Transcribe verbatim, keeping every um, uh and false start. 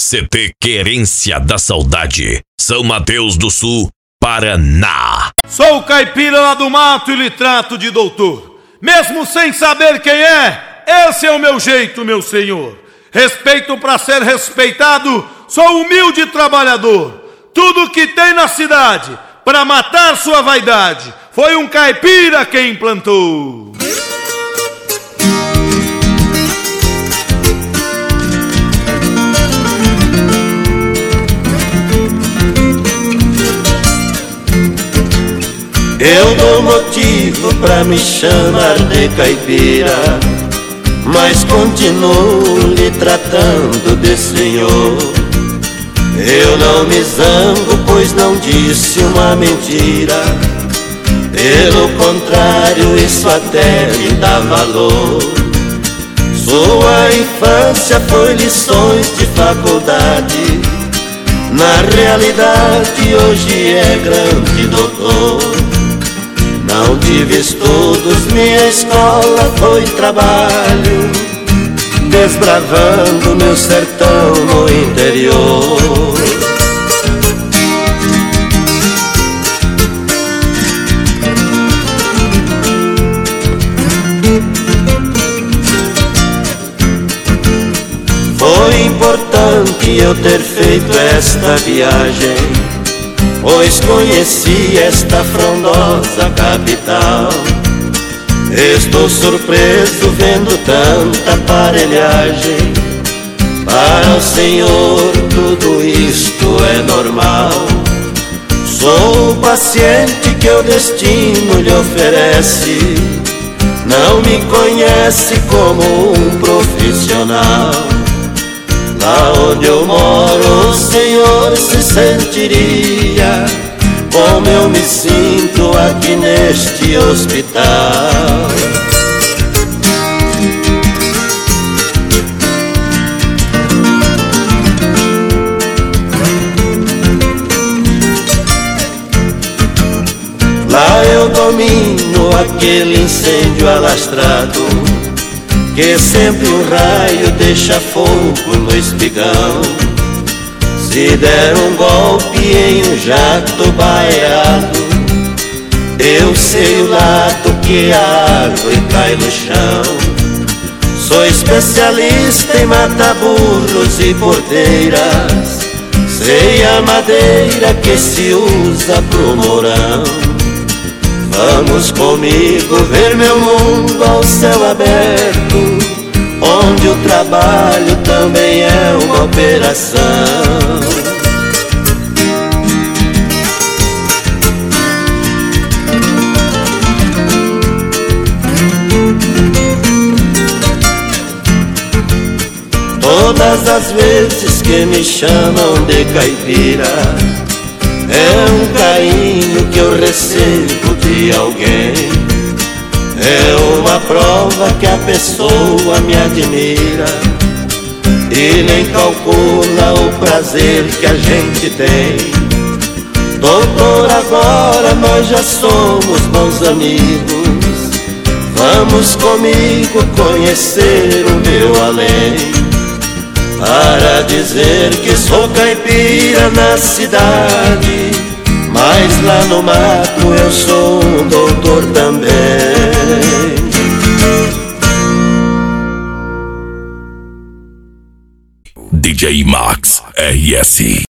C T Querência da Saudade, São Mateus do Sul, Paraná. Sou o caipira lá do mato e lhe trato de doutor. Mesmo sem saber quem é, esse é o meu jeito, meu senhor. Respeito pra ser respeitado, sou humilde trabalhador. Tudo que tem na cidade, pra matar sua vaidade, foi um caipira quem implantou. Eu dou motivo pra me chamar de caipira, mas continuo lhe tratando de senhor. Eu não me zango, pois não disse uma mentira. Pelo contrário, isso até me dá valor. Sua infância foi lições de faculdade, na realidade hoje é grande doutor. Não tive estudos, minha escola foi trabalho, desbravando meu sertão no interior. Foi importante eu ter feito esta viagem, pois conheci esta frondosa capital. Estou surpreso vendo tanta aparelhagem. Para o senhor tudo isto é normal. Sou o paciente que o destino lhe oferece. Não me conhece como um profissional. Lá onde eu moro o senhor se sentiria como eu me sinto aqui neste hospital. Lá eu domino aquele incêndio alastrado, que sempre um raio deixa fogo no espigão. Se der um golpe em um jato baiado, eu sei o lado que a árvore cai no chão. Sou especialista em matar burros e porteiras, sei a madeira que se usa pro morão. Vamos comigo ver meu mundo ao céu aberto, onde o trabalho também é uma operação. Todas as vezes que me chamam de caipira, é um carinho que eu recebo de alguém. É uma prova que a pessoa me admira e nem calcula o prazer que a gente tem. Doutor, agora nós já somos bons amigos. Vamos comigo conhecer o meu além, para dizer que sou caipira na cidade, mas lá no mato eu sou um doutor também. D J Max R S